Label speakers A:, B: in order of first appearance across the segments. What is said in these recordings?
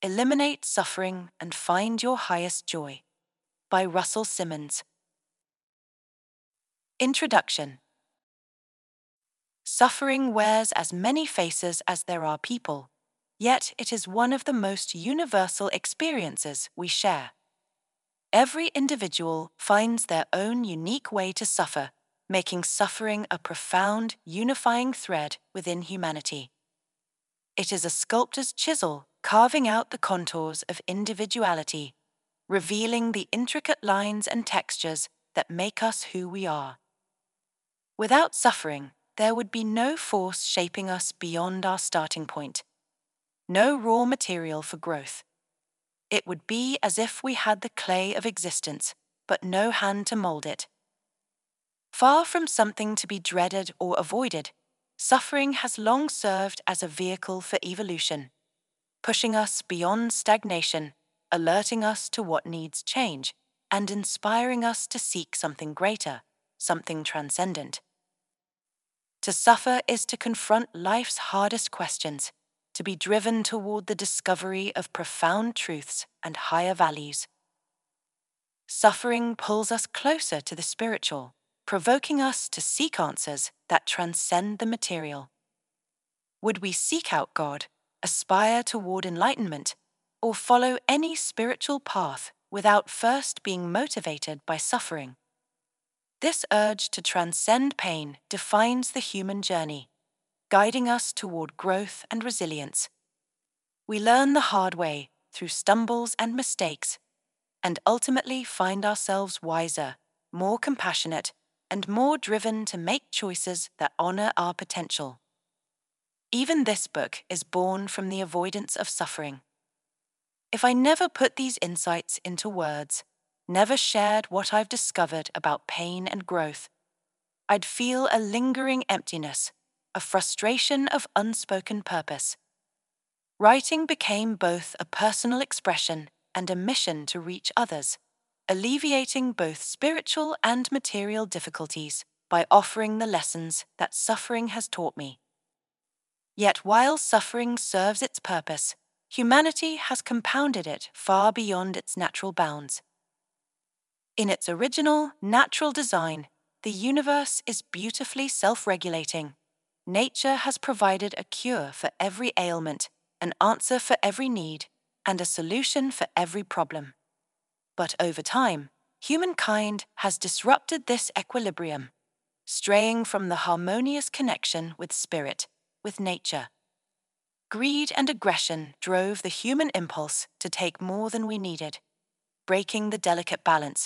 A: Eliminate Suffering and Find Your Highest Joy by Russell Simmons. Introduction. Suffering wears as many faces as there are people, yet it is one of the most universal experiences we share. Every individual finds their own unique way to suffer, making suffering a profound, unifying thread within humanity. It is a sculptor's chisel carving out the contours of individuality, revealing the intricate lines and textures that make us who we are. Without suffering, there would be no force shaping us beyond our starting point, no raw material for growth. It would be as if we had the clay of existence, but no hand to mold it. Far from something to be dreaded or avoided, suffering has long served as a vehicle for evolution, pushing us beyond stagnation, alerting us to what needs change, and inspiring us to seek something greater, something transcendent. To suffer is to confront life's hardest questions, to be driven toward the discovery of profound truths and higher values. Suffering pulls us closer to the spiritual, provoking us to seek answers that transcend the material. Would we seek out God, aspire toward enlightenment, or follow any spiritual path without first being motivated by suffering? This urge to transcend pain defines the human journey, guiding us toward growth and resilience. We learn the hard way through stumbles and mistakes, and ultimately find ourselves wiser, more compassionate, and more driven to make choices that honor our potential. Even this book is born from the avoidance of suffering. If I never put these insights into words, never shared what I've discovered about pain and growth, I'd feel a lingering emptiness, a frustration of unspoken purpose. Writing became both a personal expression and a mission to reach others, alleviating both spiritual and material difficulties by offering the lessons that suffering has taught me. Yet while suffering serves its purpose, humanity has compounded it far beyond its natural bounds. In its original, natural design, the universe is beautifully self-regulating. Nature has provided a cure for every ailment, an answer for every need, and a solution for every problem. But over time, humankind has disrupted this equilibrium, straying from the harmonious connection with spirit, with nature. Greed and aggression drove the human impulse to take more than we needed, breaking the delicate balance.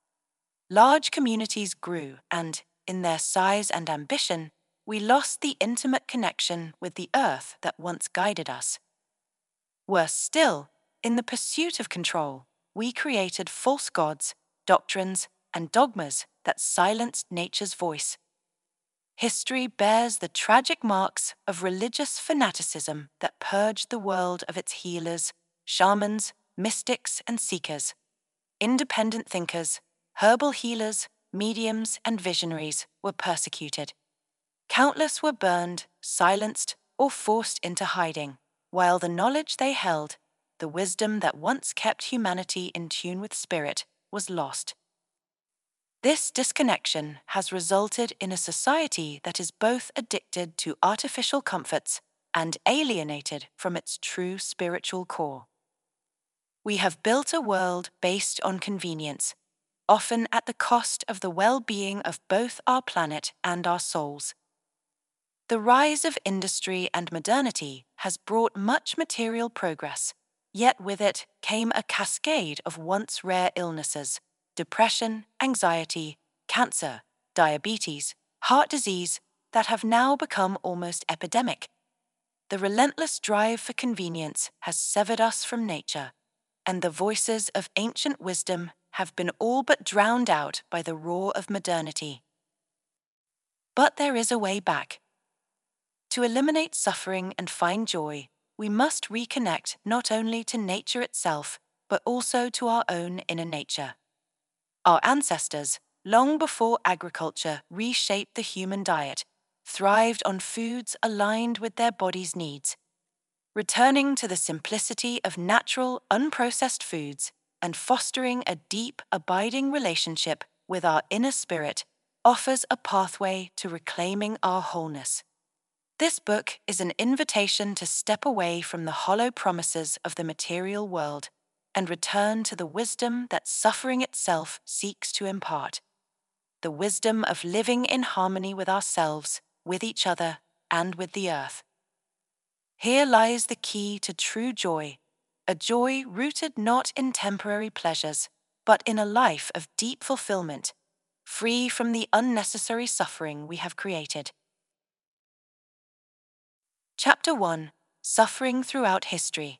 A: Large communities grew, and, in their size and ambition, we lost the intimate connection with the earth that once guided us. Worse still, in the pursuit of control, we created false gods, doctrines, and dogmas that silenced nature's voice. History bears the tragic marks of religious fanaticism that purged the world of its healers, shamans, mystics, and seekers. Independent thinkers, herbal healers, mediums, and visionaries were persecuted. Countless were burned, silenced, or forced into hiding, while the knowledge they held, the wisdom that once kept humanity in tune with spirit, was lost. This disconnection has resulted in a society that is both addicted to artificial comforts and alienated from its true spiritual core. We have built a world based on convenience, often at the cost of the well-being of both our planet and our souls. The rise of industry and modernity has brought much material progress, yet with it came a cascade of once rare illnesses: depression, anxiety, cancer, diabetes, heart disease that have now become almost epidemic. The relentless drive for convenience has severed us from nature, and the voices of ancient wisdom have been all but drowned out by the roar of modernity. But there is a way back. To eliminate suffering and find joy, we must reconnect not only to nature itself, but also to our own inner nature. Our ancestors, long before agriculture reshaped the human diet, thrived on foods aligned with their body's needs. returning to the simplicity of natural, unprocessed foods and fostering a deep, abiding relationship with our inner spirit offers a pathway to reclaiming our wholeness. This book is an invitation to step away from the hollow promises of the material world and return to the wisdom that suffering itself seeks to impart. The wisdom of living in harmony with ourselves, with each other, and with the earth. Here lies the key to true joy, a joy rooted not in temporary pleasures, but in a life of deep fulfillment, free from the unnecessary suffering we have created. Chapter 1: Suffering Throughout History.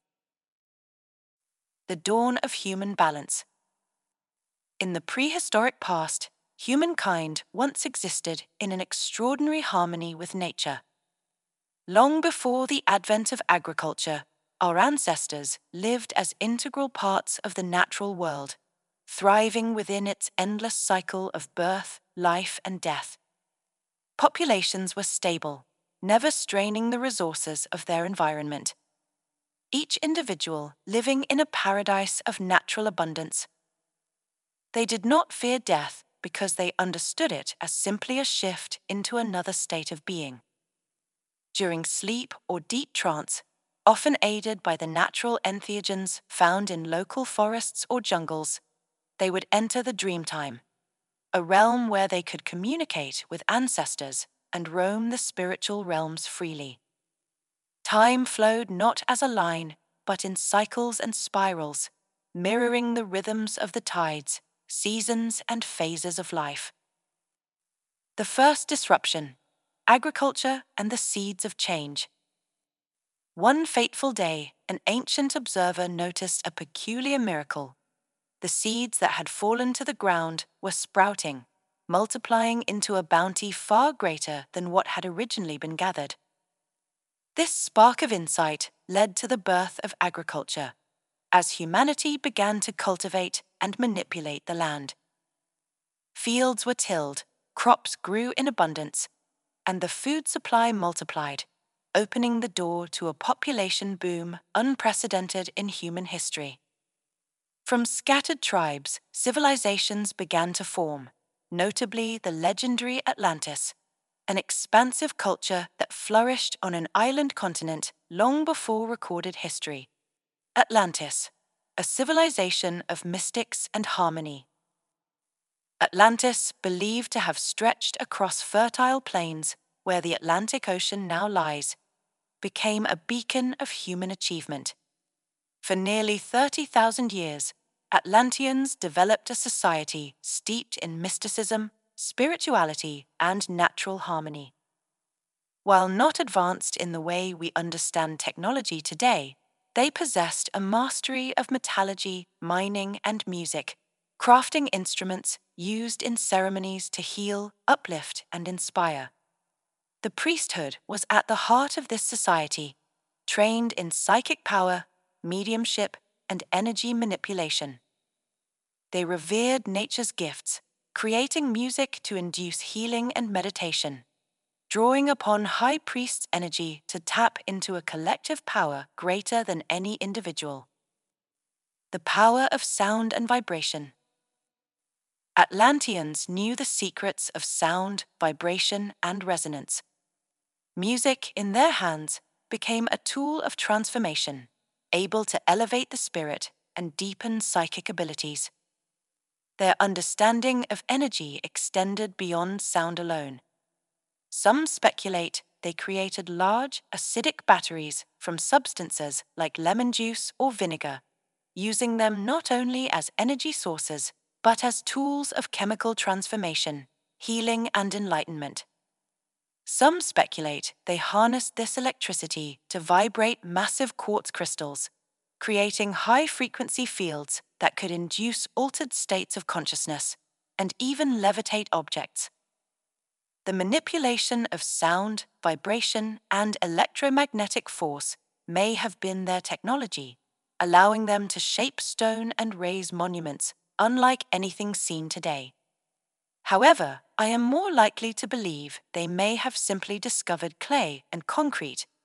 A: The Dawn of Human Balance. In the prehistoric past, humankind once existed in an extraordinary harmony with nature. Long before the advent of agriculture, our ancestors lived as integral parts of the natural world, thriving within its endless cycle of birth, life, and death. Populations were stable, never straining the resources of their environment. Each individual living in a paradise of natural abundance. They did not fear death because they understood it as simply a shift into another state of being. During sleep or deep trance, often aided by the natural entheogens found in local forests or jungles, they would enter the dreamtime, a realm where they could communicate with ancestors and roam the spiritual realms freely. Time flowed not as a line, but in cycles and spirals, mirroring the rhythms of the tides, seasons, and phases of life. The first disruption: agriculture and the seeds of change. One fateful day, an ancient observer noticed a peculiar miracle. The seeds that had fallen to the ground were sprouting, multiplying into a bounty far greater than what had originally been gathered. This spark of insight led to the birth of agriculture, as humanity began to cultivate and manipulate the land. Fields were tilled, crops grew in abundance, and the food supply multiplied, opening the door to a population boom unprecedented in human history. From scattered tribes, civilizations began to form, notably the legendary Atlantis, an expansive culture that flourished on an island continent long before recorded history. Atlantis, a civilization of mystics and harmony. Atlantis, believed to have stretched across fertile plains where the Atlantic Ocean now lies, became a beacon of human achievement. For nearly 30,000 years, Atlanteans developed a society steeped in mysticism, spirituality, and natural harmony. While not advanced in the way we understand technology today, they possessed a mastery of metallurgy, mining, and music, crafting instruments used in ceremonies to heal, uplift, and inspire. The priesthood was at the heart of this society, trained in psychic power, mediumship, and energy manipulation. They revered nature's gifts, creating music to induce healing and meditation, drawing upon high priest's energy to tap into a collective power greater than any individual. The power of sound and vibration. Atlanteans knew the secrets of sound, vibration, and resonance. Music, in their hands, became a tool of transformation, able to elevate the spirit and deepen psychic abilities. Their understanding of energy extended beyond sound alone. Some speculate they created large, acidic batteries from substances like lemon juice or vinegar, using them not only as energy sources, but as tools of chemical transformation, healing, and enlightenment. Some speculate they harnessed this electricity to vibrate massive quartz crystals, creating high-frequency fields that could induce altered states of consciousness and even levitate objects. The manipulation of sound, vibration, and electromagnetic force may have been their technology, allowing them to shape stone and raise monuments unlike anything seen today. However, I am more likely to believe they may have simply discovered clay and concrete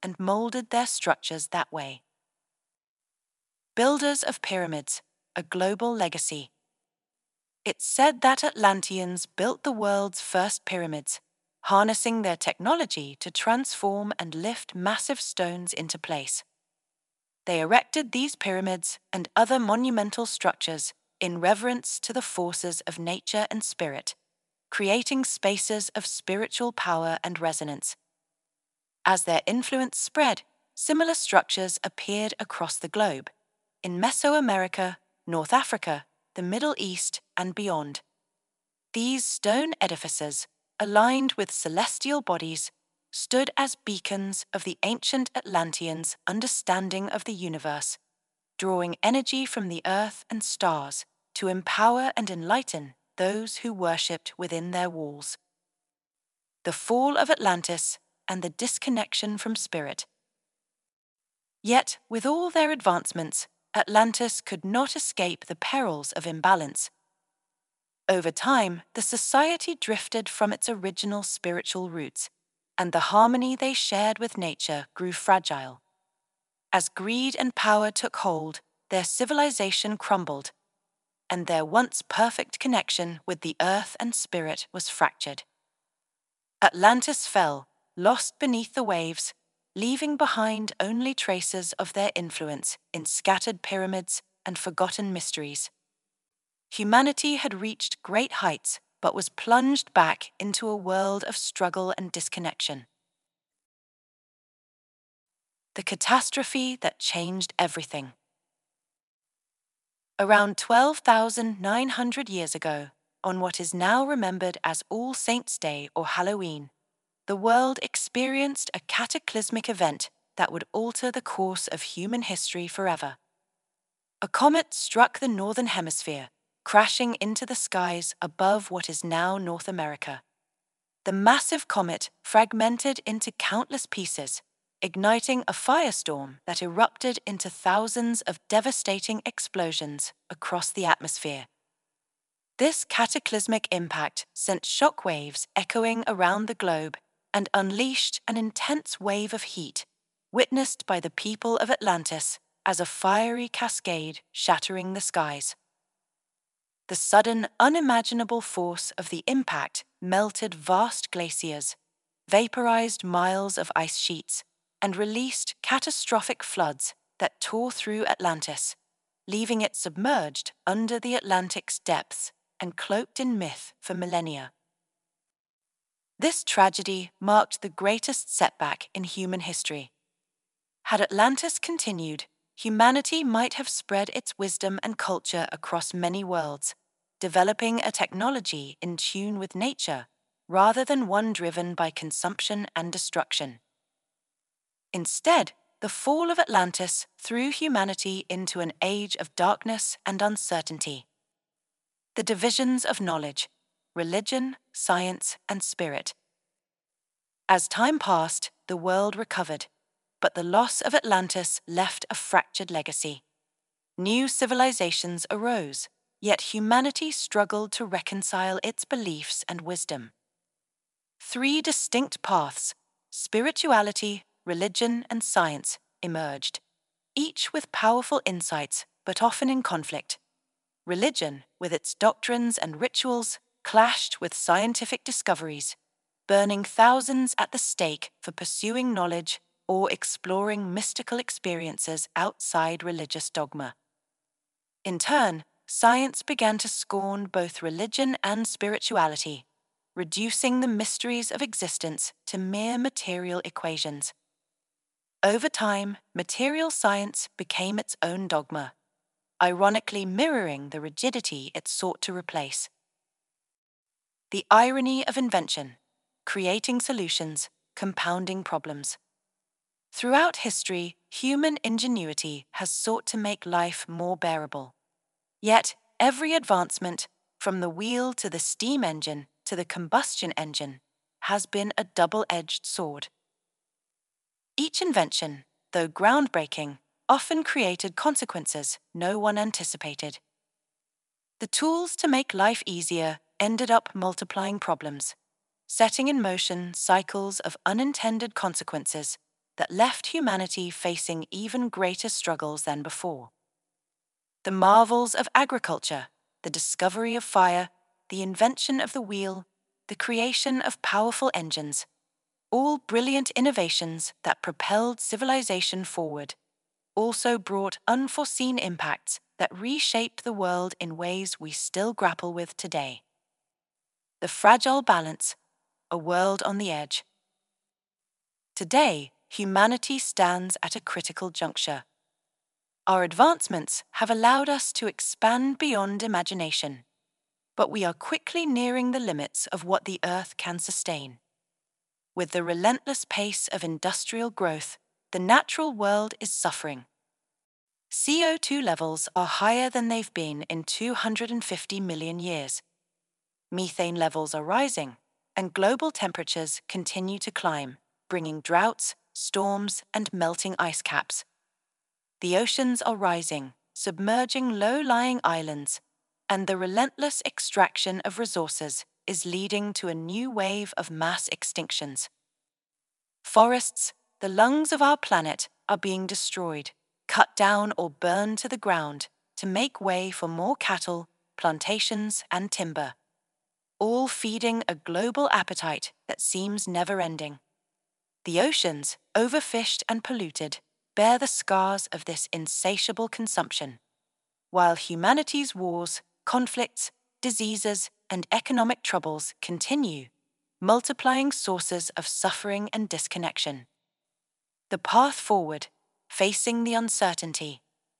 A: and molded their structures that way. Builders of pyramids, a global legacy. It's said that Atlanteans built the world's first pyramids, harnessing their technology to transform and lift massive stones into place. They erected these pyramids and other monumental structures in reverence to the forces of nature and spirit, creating spaces of spiritual power and resonance. As their influence spread, similar structures appeared across the globe, in Mesoamerica, North Africa, the Middle East, and beyond. These stone edifices, aligned with celestial bodies, stood as beacons of the ancient Atlanteans' understanding of the universe, drawing energy from the earth and stars to empower and enlighten those who worshipped within their walls. The fall of Atlantis and the disconnection from spirit. Yet, with all their advancements, Atlantis could not escape the perils of imbalance. Over time, the society drifted from its original spiritual roots, and the harmony they shared with nature grew fragile. As greed and power took hold, their civilization crumbled, and their once perfect connection with the earth and spirit was fractured. Atlantis fell, lost beneath the waves, leaving behind only traces of their influence in scattered pyramids and forgotten mysteries. Humanity had reached great heights, but was plunged back into a world of struggle and disconnection. The catastrophe that changed everything. Around 12,900 years ago, on what is now remembered as All Saints' Day or Halloween, the world experienced a cataclysmic event that would alter the course of human history forever. A comet struck the northern hemisphere, crashing into the skies above what is now North America. The massive comet fragmented into countless pieces, igniting a firestorm that erupted into thousands of devastating explosions across the atmosphere. This cataclysmic impact sent shockwaves echoing around the globe and unleashed an intense wave of heat, witnessed by the people of Atlantis as a fiery cascade shattering the skies. The sudden, unimaginable force of the impact melted vast glaciers, vaporized miles of ice sheets, and released catastrophic floods that tore through Atlantis, leaving it submerged under the Atlantic's depths and cloaked in myth for millennia. This tragedy marked the greatest setback in human history. Had Atlantis continued, humanity might have spread its wisdom and culture across many worlds, developing a technology in tune with nature rather than one driven by consumption and destruction. Instead, the fall of Atlantis threw humanity into an age of darkness and uncertainty. The divisions of knowledge, religion, science, and spirit. As time passed, the world recovered, but the loss of Atlantis left a fractured legacy. New civilizations arose, yet humanity struggled to reconcile its beliefs and wisdom. Three distinct paths, spirituality, religion, and science, emerged, each with powerful insights but often in conflict. Religion, with its doctrines and rituals, clashed with scientific discoveries, burning thousands at the stake for pursuing knowledge or exploring mystical experiences outside religious dogma. In turn, science began to scorn both religion and spirituality, reducing the mysteries of existence to mere material equations. Over time, material science became its own dogma, ironically mirroring the rigidity it sought to replace. The irony of invention, creating solutions, compounding problems. Throughout history, human ingenuity has sought to make life more bearable. Yet, every advancement, from the wheel to the steam engine to the combustion engine, has been a double-edged sword. Each invention, though groundbreaking, often created consequences no one anticipated. The tools to make life easier ended up multiplying problems, setting in motion cycles of unintended consequences that left humanity facing even greater struggles than before. The marvels of agriculture, the discovery of fire, the invention of the wheel, the creation of powerful engines, all brilliant innovations that propelled civilization forward, also brought unforeseen impacts that reshaped the world in ways we still grapple with today. The fragile balance, a world on the edge. Today, humanity stands at a critical juncture. Our advancements have allowed us to expand beyond imagination, but we are quickly nearing the limits of what the Earth can sustain. With the relentless pace of industrial growth, the natural world is suffering. CO2 levels are higher than they've been in 250 million years. Methane levels are rising, and global temperatures continue to climb, bringing droughts, storms, and melting ice caps. The oceans are rising, submerging low-lying islands, and the relentless extraction of resources is leading to a new wave of mass extinctions. Forests, the lungs of our planet, are being destroyed, cut down or burned to the ground to make way for more cattle, plantations, and timber, all feeding a global appetite that seems never-ending. The oceans, overfished and polluted, bear the scars of this insatiable consumption, while humanity's wars, conflicts, diseases, and economic troubles continue, multiplying sources of suffering and disconnection. The path forward, facing the uncertainty.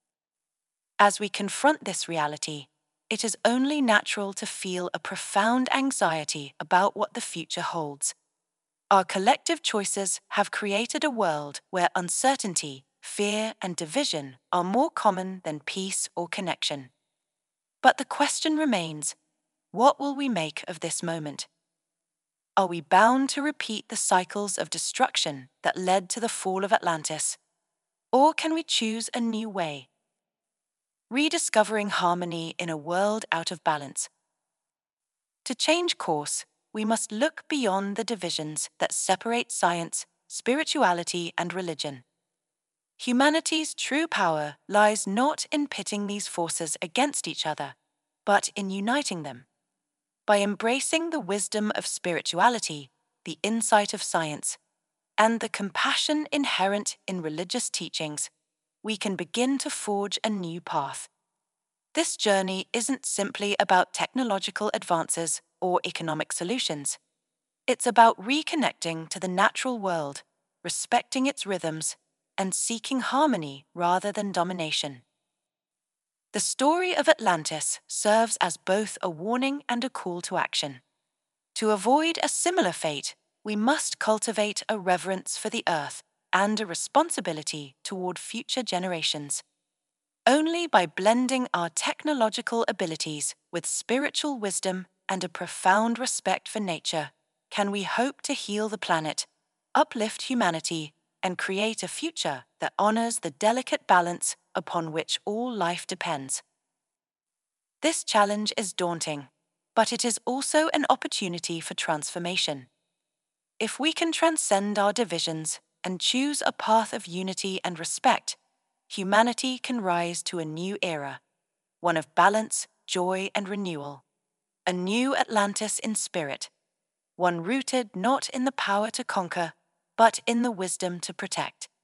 A: As we confront this reality, it is only natural to feel a profound anxiety about what the future holds. Our collective choices have created a world where uncertainty, fear, and division are more common than peace or connection. But the question remains, what will we make of this moment? Are we bound to repeat the cycles of destruction that led to the fall of Atlantis? Or can we choose a new way? Rediscovering harmony in a world out of balance. To change course, we must look beyond the divisions that separate science, spirituality, and religion. Humanity's true power lies not in pitting these forces against each other, but in uniting them. By embracing the wisdom of spirituality, the insight of science, and the compassion inherent in religious teachings, we can begin to forge a new path. This journey isn't simply about technological advances or economic solutions. It's about reconnecting to the natural world, respecting its rhythms, and seeking harmony rather than domination. The story of Atlantis serves as both a warning and a call to action. To avoid a similar fate, we must cultivate a reverence for the earth and a responsibility toward future generations. Only by blending our technological abilities with spiritual wisdom and a profound respect for nature can we hope to heal the planet, uplift humanity, and create a future that honors the delicate balance upon which all life depends. This challenge is daunting, but it is also an opportunity for transformation. If we can transcend our divisions and choose a path of unity and respect, humanity can rise to a new era, one of balance, joy, and renewal. A new Atlantis in spirit, one rooted not in the power to conquer, but in the wisdom to protect.